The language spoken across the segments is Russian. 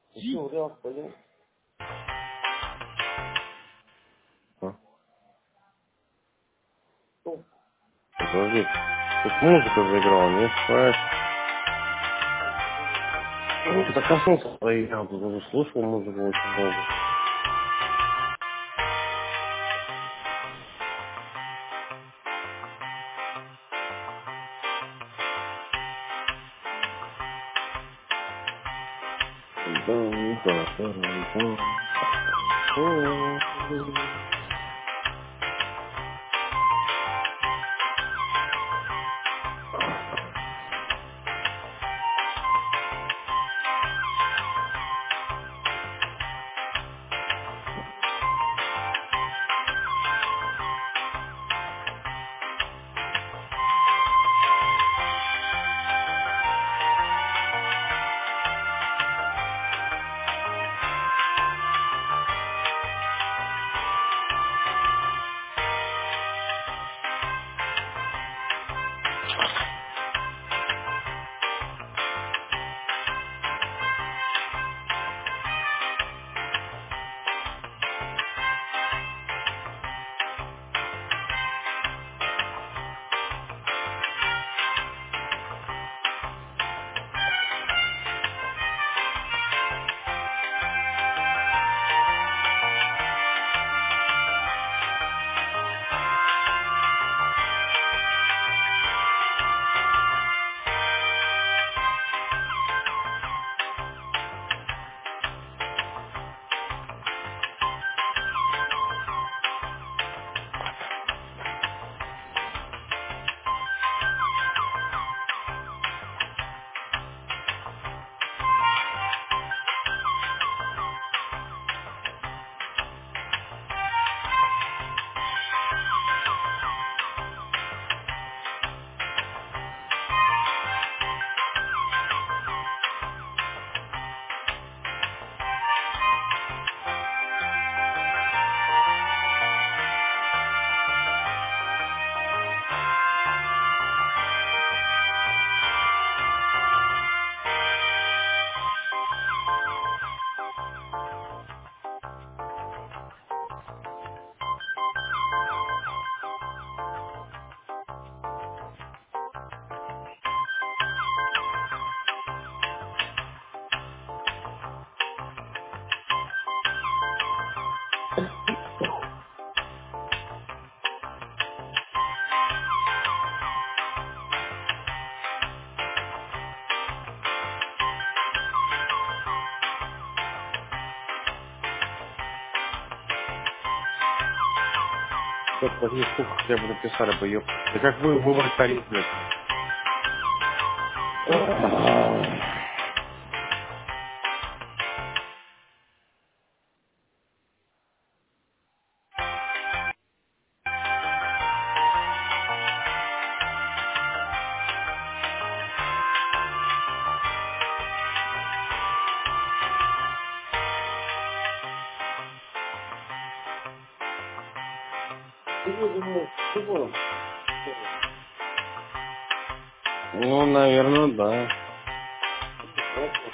Еще реал пойдем. А, Ну, подожди. Тут музыка заиграла, не спать. Ну, так коснулся, проиграл, тут уже слушал музыку очень долго. Что, подожди, сколько хотя бы написали бы, ёп. Да как вы выбрать тариф, блядь? ты не думаешь, ты будем? Ну, наверное, да. Прекрасно.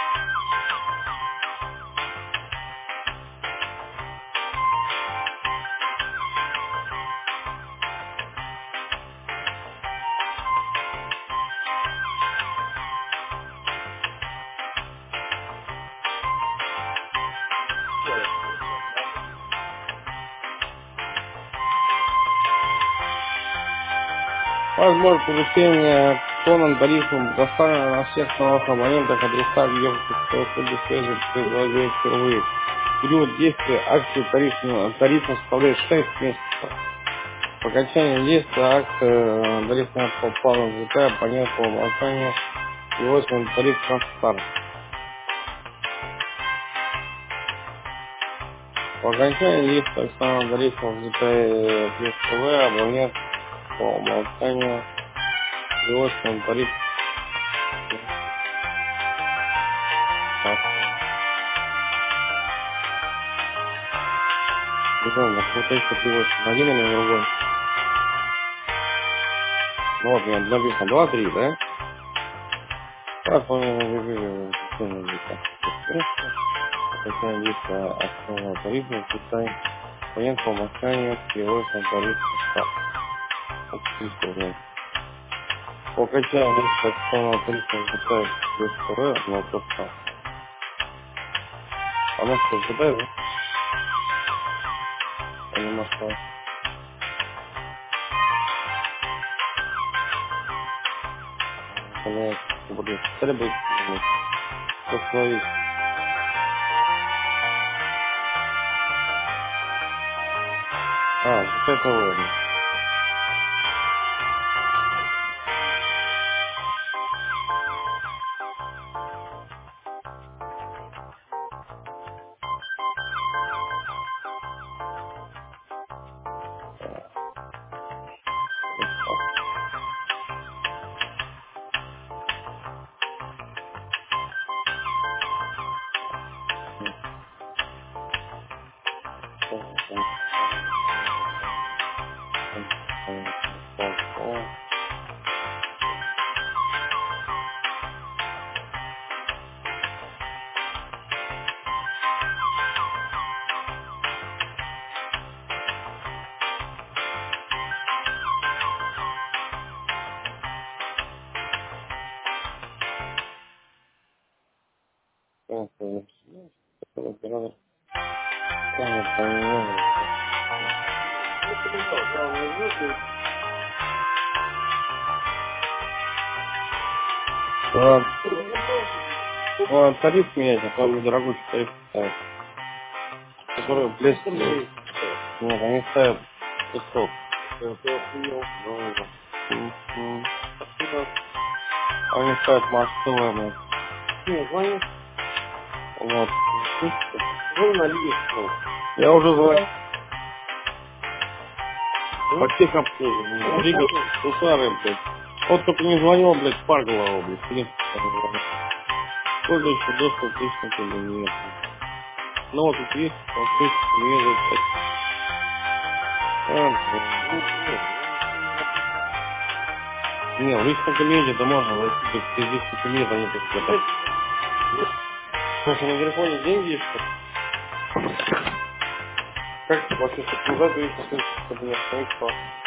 Возможно, получение акционным тарифом предоставлено на всех новых абонентах адреса, где услуги связи предлагают впервые. Период действия акции тарифа составляет 6 месяцев. По окончании действия акции тарифная плана взятая абонент по умолчанию его тариф на старт. По окончании действия акционного тарифа взятая плюс ТВ абонент по умолчанию его тариф на старт. Не знаю, на какой точке переводится, на один или на другой. Ну вот, мне написано 2-3, да? Так, он Окончание действия акционного тарифа, включая абонент по умолчанию переводится на тариф штраф. Подписываем. По окончании действия акционного тарифа выпускает плюс ТВ на тот штраф. Она что, ожидает, да? А не Москва. Блять, блин, требует установить. А, вот это ладно. Оператор. Я понимаю, да, он нажмет, Тариф менять, а то дорогой тариф ставят. Который и блеск. рублей. Нет, они ставят 500. Ты охуел. Спасибо. Они ставят Маш ТВ, блядь. Не, звони. Вот. Слышите? Звони на Лиге. Я уже звоню. По Ну, техобслуживанию. ну, Рига, понял. Сусары, блядь. Вот только не звонил, блядь, Парголова, блядь. В принципе, сколько еще доступ к личным кабинетам. Ну вот тут есть, он в принципе, не ведает. Не, в личном кабинете это можно войти, то есть без личного кабинета нет это. Слушай, на телефоне деньги есть, что? Как ты вообще, чтобы назад в личный кабинет, ну и что?